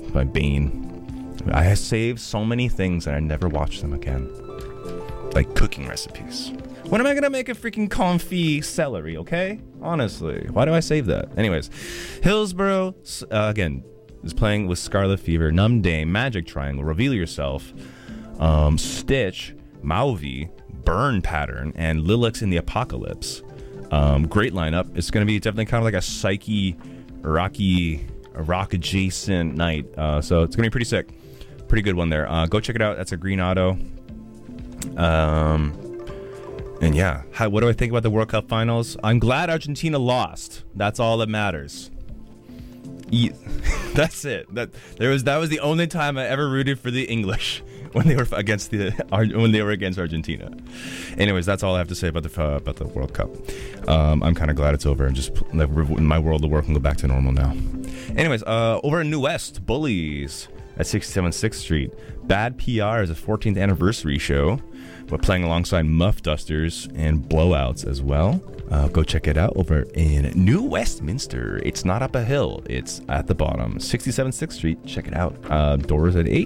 by Bane. I have saved so many things and I never watched them again. Like cooking recipes. When am I gonna make a freaking confit celery, okay? Honestly, why do I save that? Anyways, Hillsborough, again, is playing with Scarlet Fever, Numb Dame, Magic Triangle, Reveal Yourself, Stitch, Mauvi, Burn Pattern, and Lilix in the Apocalypse. Great lineup. It's gonna be definitely kind of like a psyche, rock adjacent night. So it's gonna be pretty sick. Pretty good one there. Go check it out. That's a green auto. And yeah, what do I think about the World Cup finals? I'm glad Argentina lost. That's all that matters. That's it. That was the only time I ever rooted for the English when they were against Argentina. Anyways, that's all I have to say about the World Cup. I'm kind of glad it's over and just my world of work can go back to normal now. Anyways, over in New West, Bullies at 67 6th Street. Bad PR is a 14th anniversary show. We're playing alongside Muff Dusters and Blowouts as well. Go check it out over in New Westminster. It's not up a hill. It's at the bottom. 67 6th Street. Check it out. Doors at 8, ?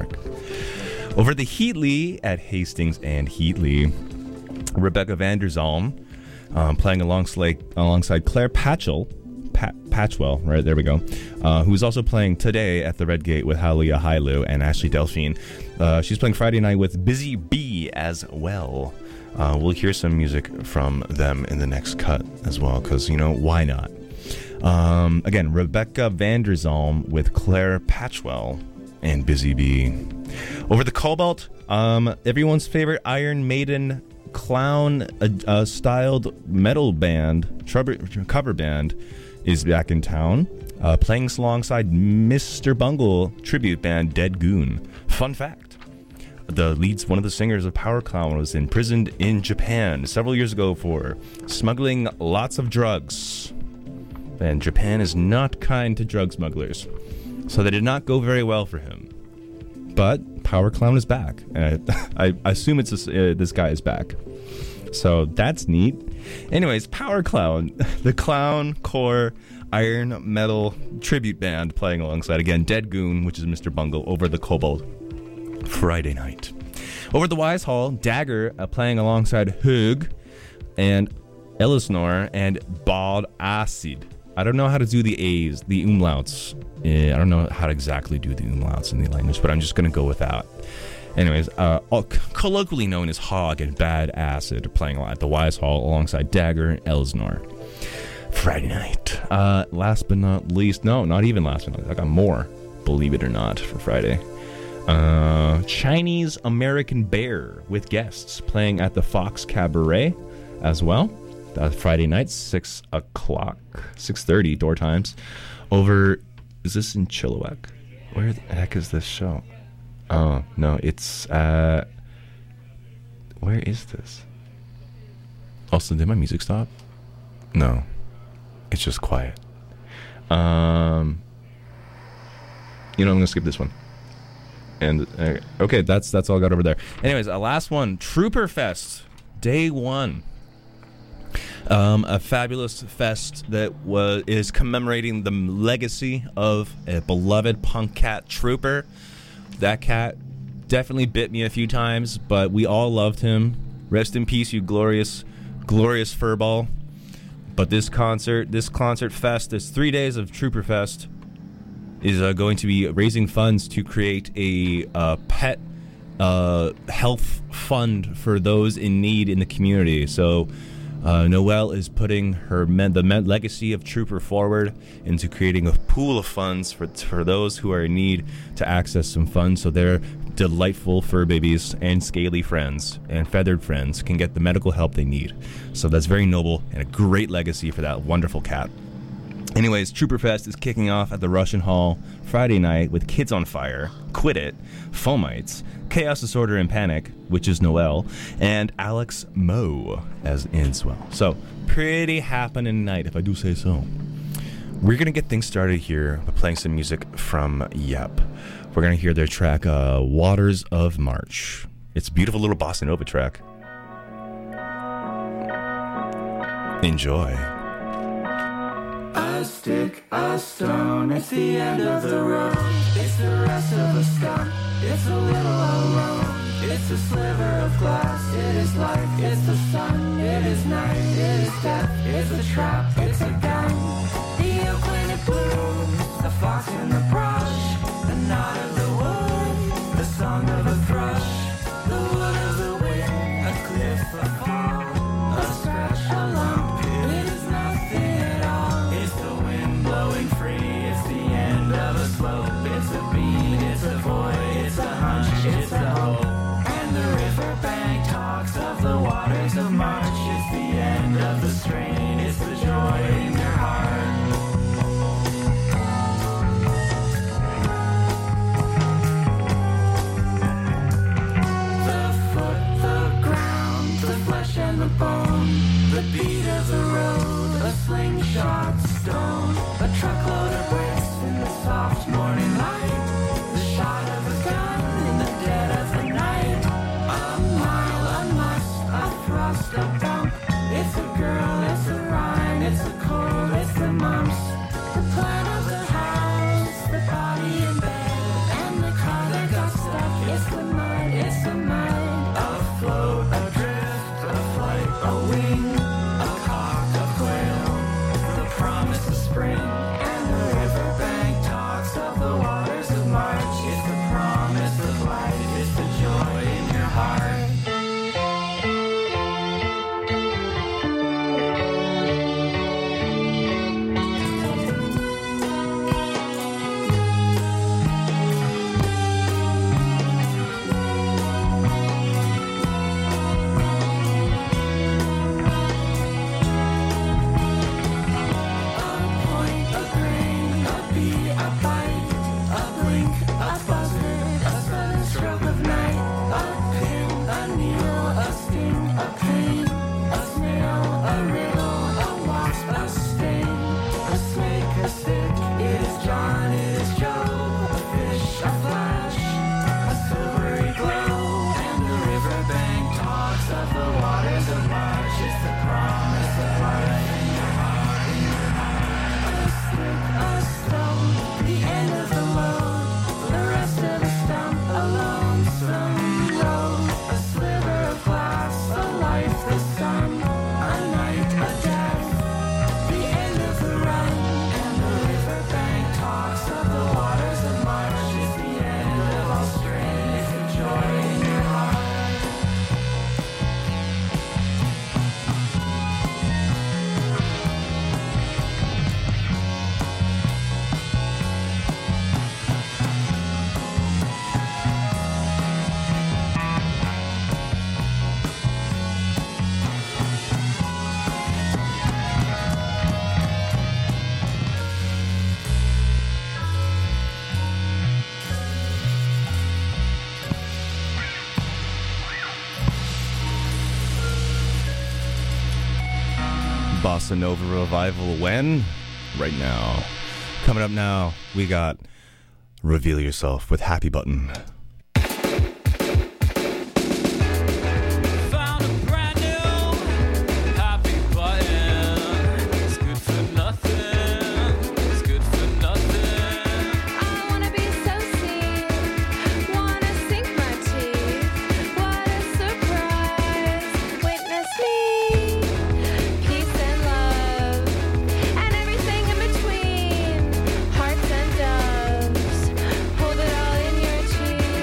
Over the Heatley at Hastings and Heatley. Rebecca Vanderzalm playing alongside Claire Patchwell, right, there we go, who's also playing today at the Red Gate with Halia Hailu and Ashley Delphine. She's playing Friday night with Busy Bee as well. We'll hear some music from them in the next cut as well, because, why not? Again, Rebecca Vanderzalm with Claire Patchwell and Busy Bee. Over the Cobalt, everyone's favorite Iron Maiden clown styled metal band, cover band, is back in town, playing alongside Mr. Bungle tribute band Dead Goon. Fun fact, one of the singers of Power Clown was imprisoned in Japan several years ago for smuggling lots of drugs. And Japan is not kind to drug smugglers, so they did not go very well for him. But Power Clown is back, and I assume this guy is back. So that's neat. Anyways, Power Clown, the clown core iron metal tribute band playing alongside, again, Dead Goon, which is Mr. Bungle, over the Cobalt Friday night. Over the Wise Hall, Dagger playing alongside Hug and Elisnor and Bald Acid. I don't know how to do the A's, the umlauts. I don't know how to exactly do the umlauts in the language, but I'm just going to go with that. Anyways, colloquially known as Hog and Bad Acid, playing at the Wise Hall alongside Dagger and Elisnor. Friday night. Last but not least, no, not even last but not least, I got more, believe it or not, for Friday. Chinese American Bear with guests playing at the Fox Cabaret as well. Friday night, 6 o'clock, 6:30 door times. Is this in Chilliwack? Where the heck is this show? Oh, no, it's where is this? Also, did my music stop? No, it's just quiet. I'm gonna skip this one. And okay, that's all I got over there. Anyways, last one, Trooper Fest, day 1. A fabulous fest that is commemorating the legacy of a beloved punk cat, Trooper. That cat definitely bit me a few times, but we all loved him. Rest in peace, you glorious furball. But this concert fest, this 3 days of Trooper Fest, is going to be raising funds to create a pet health fund for those in need in the community. So Noelle is putting the legacy of Trooper forward into creating a pool of funds for those who are in need to access some funds, so their delightful fur babies and scaly friends and feathered friends can get the medical help they need. So that's very noble and a great legacy for that wonderful cat. Anyways, Trooper Fest is kicking off at the Russian Hall Friday night with Kids on Fire, Quit It, Fomites, Chaos Disorder and Panic, which is Noelle, and Alex Moe as well. So, pretty happening night, if I do say so. We're going to get things started here by playing some music from Yep. We're going to hear their track, Waters of March. It's a beautiful little bossa nova track. Enjoy. A stick, a stone, it's the end of the road. It's is a little alone. It's a sliver of glass. It is life. It's the sun. It is night. It is death. It's a trap. It's a gun. The oak when it blooms. The fox in the brush. The knot of the wood. The song of a thrush. The wood of the wind. A cliff, a fall. A scratch, a lump. It is nothing at all. It's the wind blowing free. It's the end of a slope. It's a beat. It's a void. It's a hunch. It's a hope. And the riverbank talks of the waters of March. It's the end of the strain. It's the joy in your heart. The foot, the ground, the flesh and the bone. The beat of the road, a slingshot stone. A truckload of bricks in the soft morning light. The shot of a gun in the dead of the night. A mile, a must, a thrust, a bump. It's a girl, it's a rhyme, it's a cold, it's the mumps. The plan of the house, the body in bed, and the car that got stuck. It's the mud, it's the mud. A float, a drift, a flight, a wing, a cock, a quail. The promise of spring, and the riverbank talks of the waters of March. It's the promise of life, it's the joy in your heart. Bossa Nova revival when? Right now. Coming up now, we got Reveal Yourself with Happy Button. Found a brand new happy button. It's good for nothing. It's good for nothing. I wanna be so seen, wanna sink my teeth. What a surprise! Witness me, peace and love, and everything in between. Hearts and doves, hold it all in your cheek.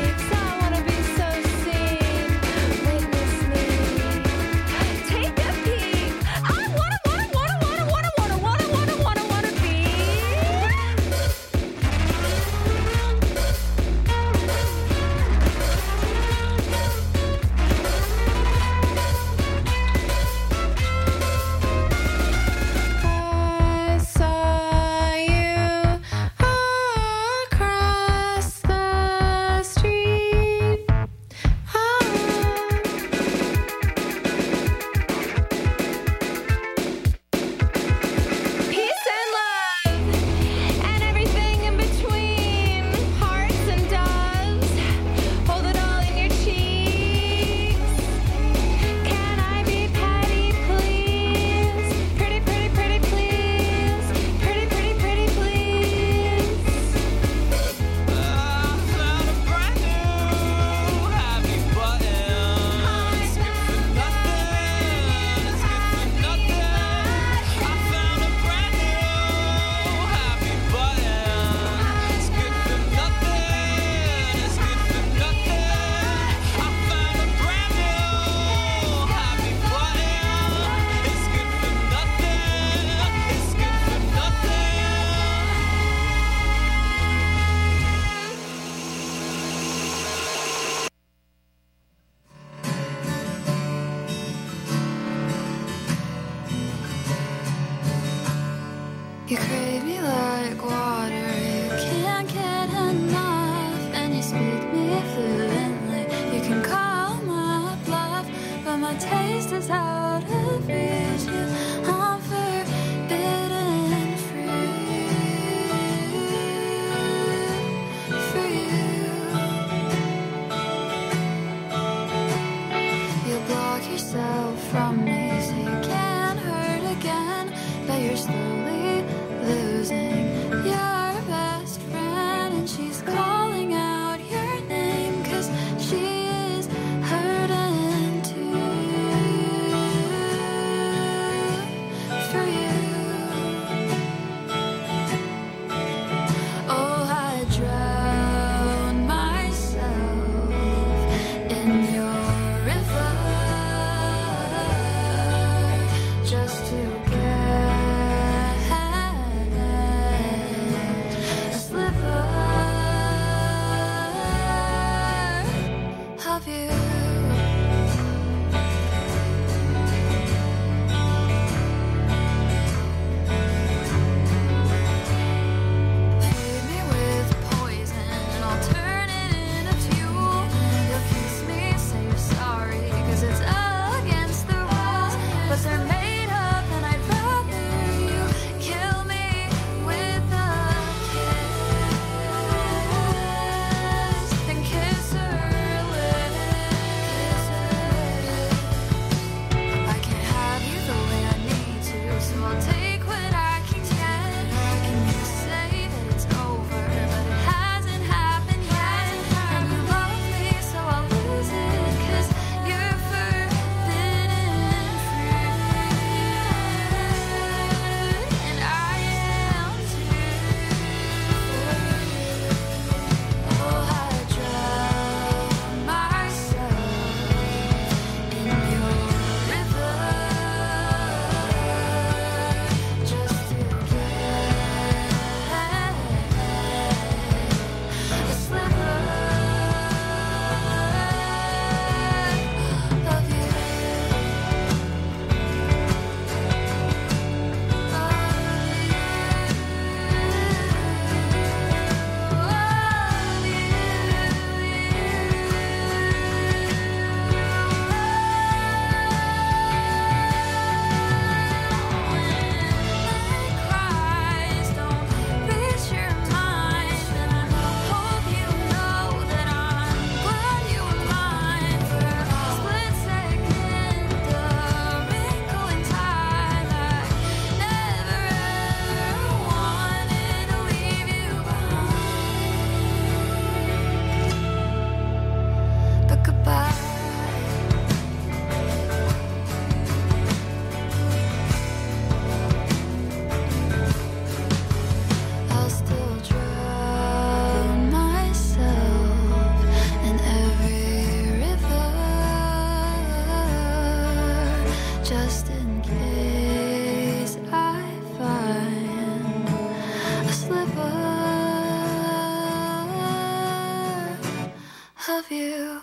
love you.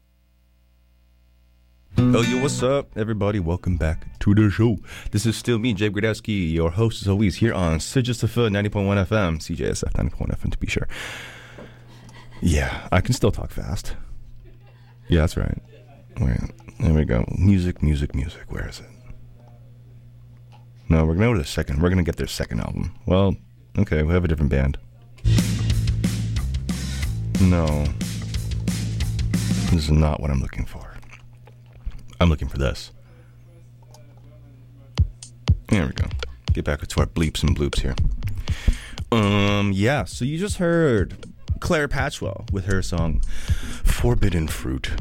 Oh, yo, what's up, everybody? Welcome back to the show. This is still me, Jay Gradowski, your host as always here on CJSF 90.1 FM, CJSF 90.1 FM to be sure. Yeah, I can still talk fast. Yeah, that's right. Wait, there we go. Music. Where is it? No, we're gonna go to the second. We're gonna get their second album. Well, okay, we have a different band. No, this is not what I'm looking for. I'm looking for this. There we go. Get back to our bleeps and bloops here. Yeah, so you just heard Claire Patchwell with her song Forbidden Fruit.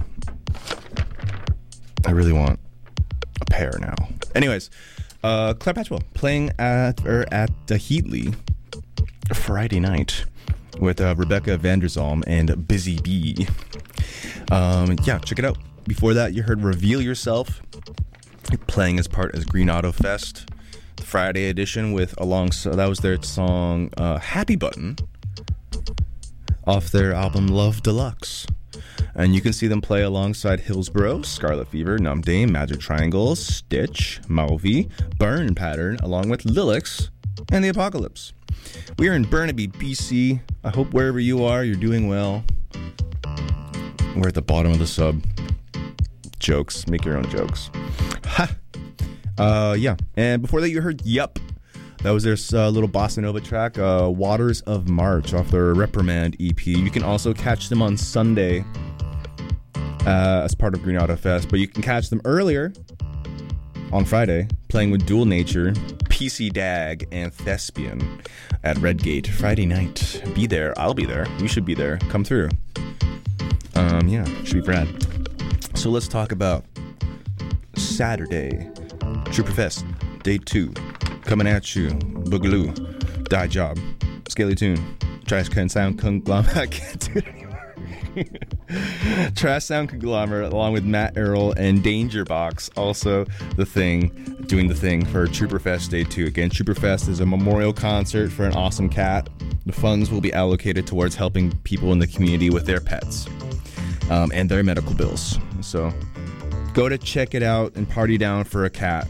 I really want a pair now. Anyways, Claire Patchwell playing at the Heatley Friday night with Rebecca Vanderzalm and Busy Bee. Yeah, check it out. Before that, you heard Reveal Yourself playing his part as Green Auto Fest, the Friday edition with that was their song Happy Button off their album Love Deluxe. And you can see them play alongside Hillsborough, Scarlet Fever, Numb Dame, Magic Triangle, Stitch, Malvi, Burn Pattern, along with Lilix and The Apocalypse. We are in Burnaby, BC. I hope wherever you are, you're doing well. We're at the bottom of the sub. Jokes. Make your own jokes. Ha! Yeah. And before that, you heard Yup. That was their little bossa nova track, Waters of March, off their Reprimand EP. You can also catch them on Sunday as part of Green Auto Fest, but you can catch them earlier on Friday, playing with Dual Nature, PC Dag, and Thespian at Redgate Friday night. Be there. I'll be there. You should be there. Come through. Yeah, should be rad. So let's talk about Saturday, Trooper Fest, Day 2. Coming at you, Boogaloo, Die Job, Scaly Tune, Trash Can Sound Conglomerate. I can't do it anymore. Trash Sound Conglomerate, along with Matt Earl and Danger Box, also doing the thing for Trooper Fest Day 2. Again, Trooper Fest is a memorial concert for an awesome cat. The funds will be allocated towards helping people in the community with their pets and their medical bills. So go to check it out and party down for a cat.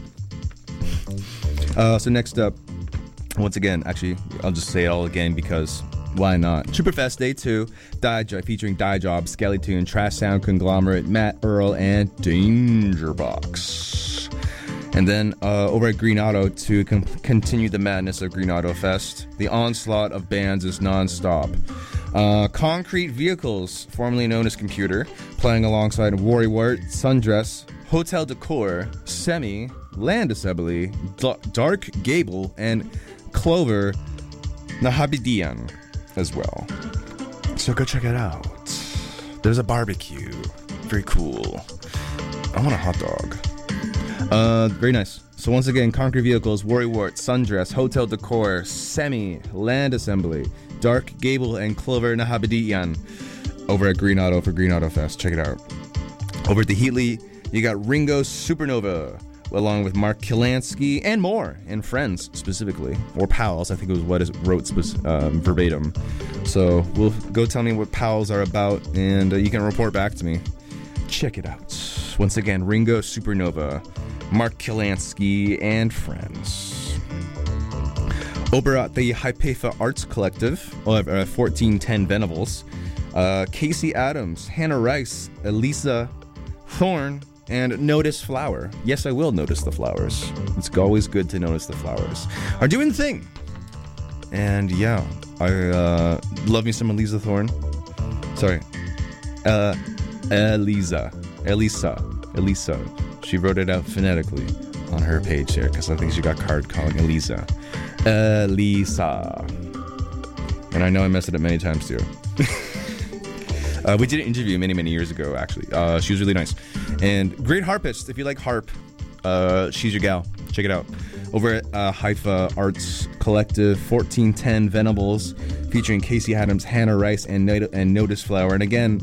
So next up, once again, actually, I'll just say it all again because why not? Trooperfest Day 2, featuring Die Job, Skelly Tune, Trash Sound Conglomerate, Matt Earl, and Danger Box. And then over at Green Auto to continue the madness of Green Auto Fest, the onslaught of bands is non-stop. Concrete Vehicles, formerly known as Computer, playing alongside Worrywart, Sundress, Hotel Decor, Semi, Land Assembly, Dark Gable, and Clover Nahabidian as well. So go check it out. There's a barbecue. Very cool. I want a hot dog. Very nice. So once again, Concrete Vehicles, Worrywart, Sundress, Hotel Decor, Semi, Land Assembly, Dark Gable, and Clover Nahabidian over at Green Auto for Green Auto Fest. Check it out. Over at the Heatley, you got Ringo Supernova, along with Mark Kilansky and more, and friends specifically, or pals. I think it was what is wrote verbatim. So we'll go tell me what pals are about, and you can report back to me. Check it out. Once again, Ringo Supernova, Mark Kilansky, and friends. Over at the Hypatha Arts Collective, 1410 Venables, Casey Adams, Hannah Rice, Elisa Thorne, and Notice Flower. Yes, I will notice the flowers. It's always good to notice the flowers. Are doing the thing. And yeah, I love me some Elisa Thorne. Sorry. Elisa. She wrote it out phonetically on her page here because I think she got card calling Elisa. Elisa. And I know I messed it up many times too. We did an interview many years ago, actually. She was really nice. And great harpist. If you like harp, she's your gal. Check it out. Over at Haifa Arts Collective, 1410 Venables, featuring Casey Adams, Hannah Rice, and Notice Flower. And again,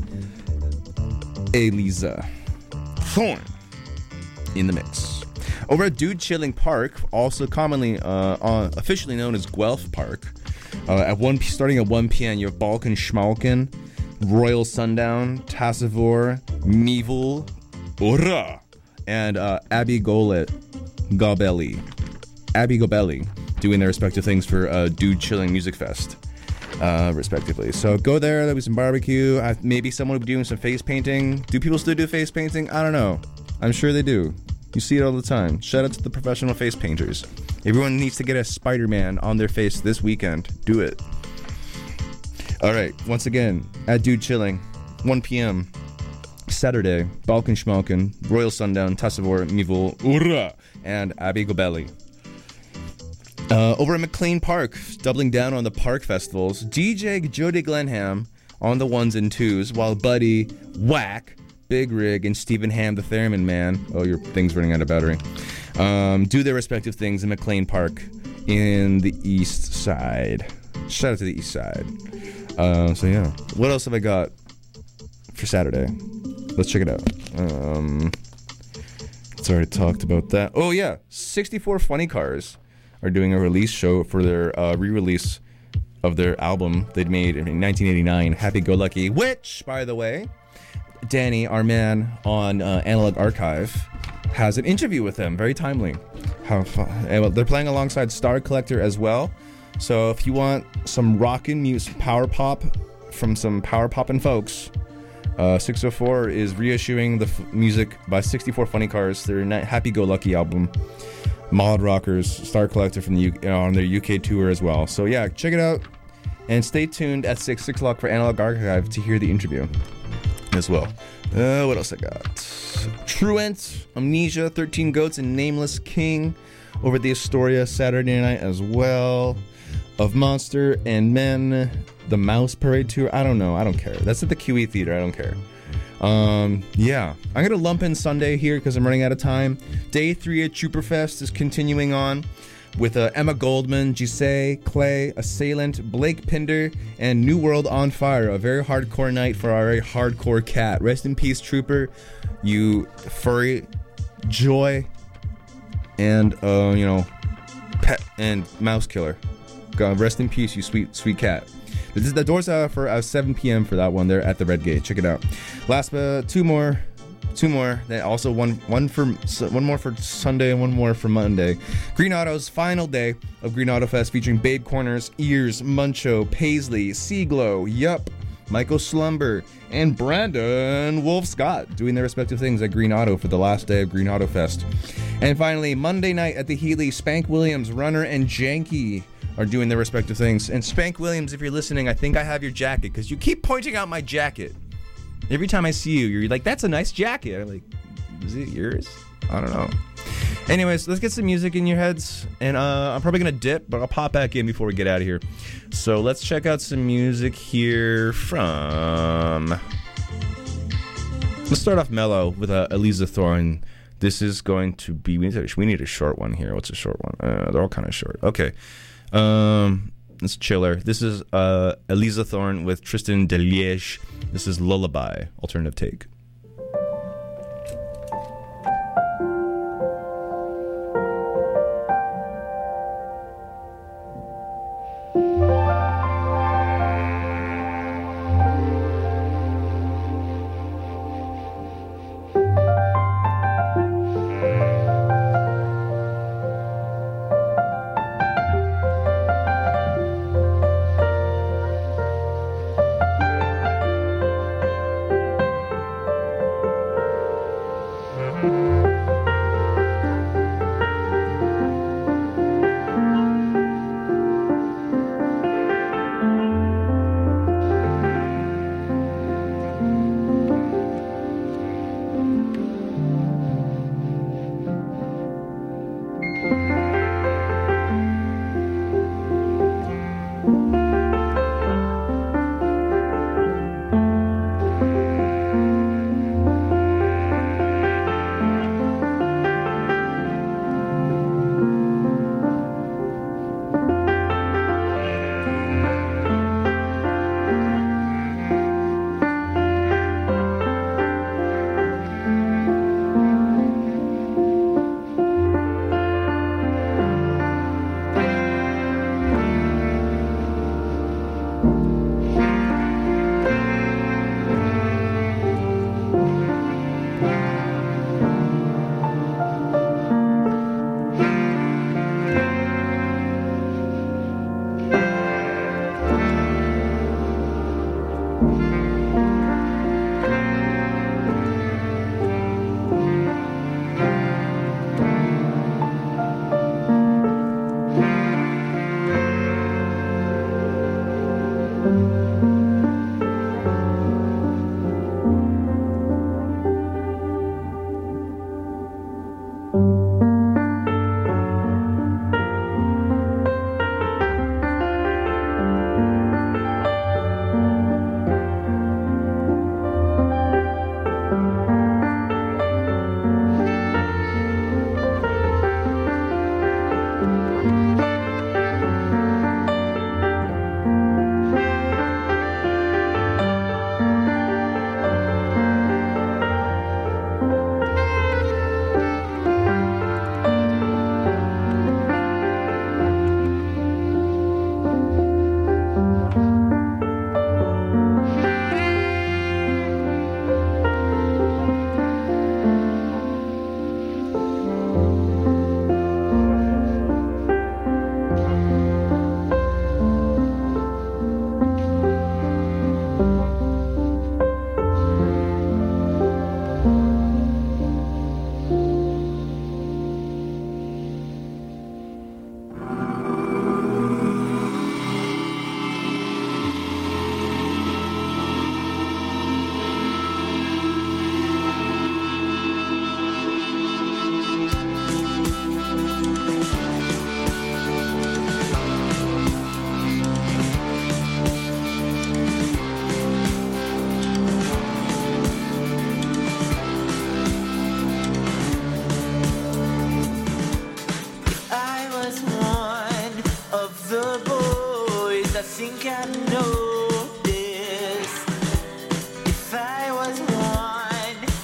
Elisa Thorne in the mix. Over at Dude Chilling Park, also commonly officially known as Guelph Park, starting at 1 p.m. you have Balkan Schmalkin, Royal Sundown, Tassivore, Meevil, Ura, and Abby Gobelli, doing their respective things for Dude Chilling Music Fest, respectively. So go there. There'll be some barbecue. Maybe someone will be doing some face painting. Do people still do face painting? I don't know. I'm sure they do. You see it all the time. Shout out to the professional face painters. Everyone needs to get a Spider-Man on their face this weekend. Do it. All right. Once again, at Dude Chilling, 1 p.m. Saturday, Balkan Schmalkin, Royal Sundown, Tassivore, Meevil, Ura, and Abby Gobelli. Over at McLean Park, doubling down on the park festivals, DJ Jody Glenham on the ones and twos, while Buddy, Whack, Big Rig, and Stephen Ham, the Theremin Man, oh, your thing's running out of battery, do their respective things in McLean Park in the east side. Shout out to the east side. So yeah, what else have I got for Saturday? Let's check it out. It's already talked about that. Oh yeah, 64 Funny Cars are doing a release show for their re-release of their album they'd made in 1989, Happy Go Lucky, which, by the way, Danny, our man on Analog Archive, has an interview with them. Very timely. How fun. And they're playing alongside Star Collector as well. So if you want some rockin' music, power pop from some power poppin' folks, 604 is reissuing the music by 64 Funny Cars, their Happy Go Lucky album. Mod Rockers, Star Collector from the on their UK tour as well. So yeah, check it out. And stay tuned at 6 o'clock for Analog Archive to hear the interview as well. What else I got? Truant, Amnesia, 13 Goats, and Nameless King over at the Astoria Saturday night as well. Of Monster and Men, the Mouse Parade Tour. I don't know. I don't care. That's at the QE Theater. I don't care. Yeah. I'm going to lump in Sunday here because I'm running out of time. Day 3 at Trooperfest is continuing on with Emma Goldman, Giselle, Clay, Assailant, Blake Pinder, and New World on Fire. A very hardcore night for our very hardcore cat. Rest in peace, Trooper. You furry joy and, pet and mouse killer. God, rest in peace, you sweet, sweet cat. The doors are for 7 p.m. for that one. They're at the Red Gate. Check it out. Last but two more. Then also one more for Sunday and one more for Monday. Green Auto's final day of Green Auto Fest, featuring Babe Corners, Ears, Muncho, Paisley, Seaglow, Yup, Michael Slumber, and Brandon Wolf Scott doing their respective things at Green Auto for the last day of Green Auto Fest. And finally, Monday night at the Healy, Spank Williams, Runner, and Janky are doing their respective things. And Spank Williams, if you're listening, I think I have your jacket because you keep pointing out my jacket. Every time I see you, you're like, that's a nice jacket. I'm like, is it yours? I don't know. Anyways, let's get some music in your heads. And I'm probably going to dip, but I'll pop back in before we get out of here. So let's check out some music here from... Let's start off mellow with Eliza Thorne. This is going to be... We need a short one here. What's a short one? They're all kind of short. Okay. It's chiller. This is Eliza Thorne with Tristan Deliège. This is Lullaby, alternative take.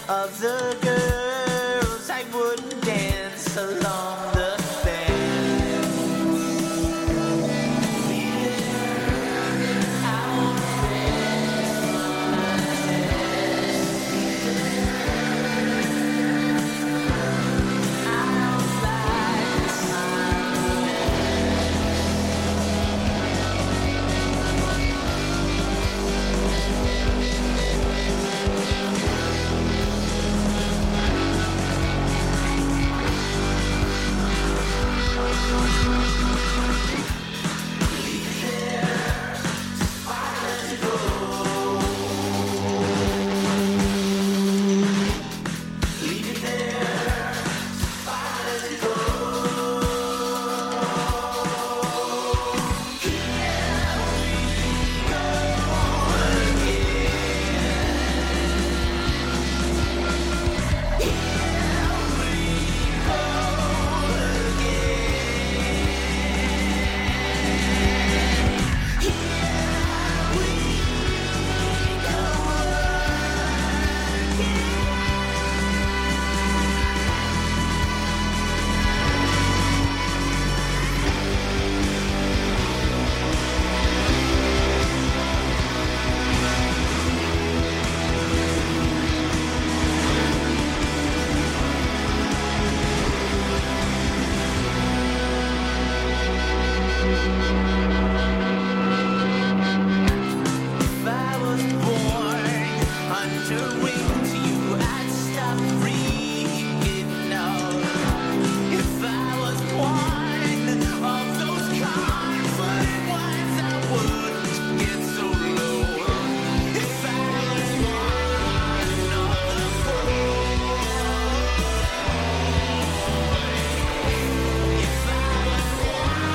of the girls. I wouldn't dance along the fence. If I was born under wings, you I'd stop freaking out. If I was one of those confident ones, I wouldn't get so low. If I was one of the fools, if I was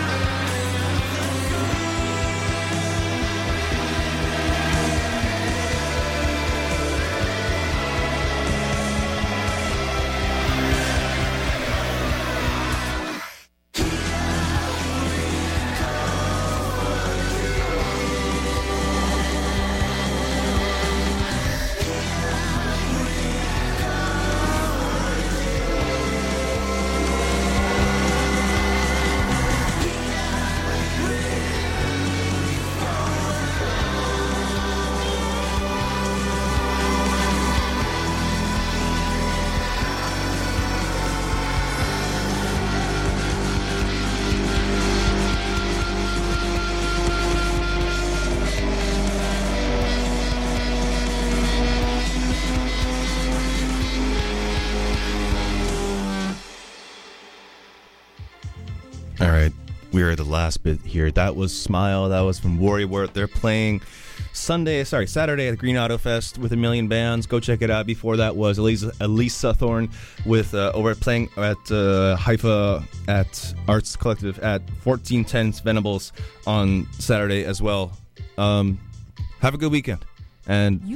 All right, we are at the last bit here. That was Smile. That was from Warrior. They're playing Saturday at the Green Auto Fest with a million bands. Go check it out. Before that was Elisa Thorne with playing at Haifa at Arts Collective at 1410 Venables on Saturday as well. Have a good weekend. And